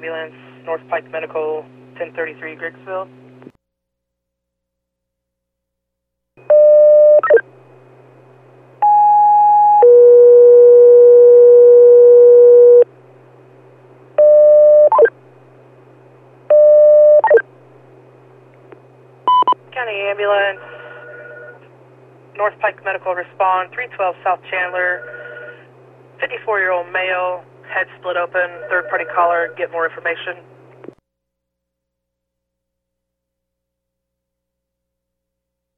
Ambulance, North Pike Medical, 1033 Griggsville. County Ambulance, North Pike Medical respond, 312 South Chandler, 54-year-old male, head split open, third-party caller, get more information.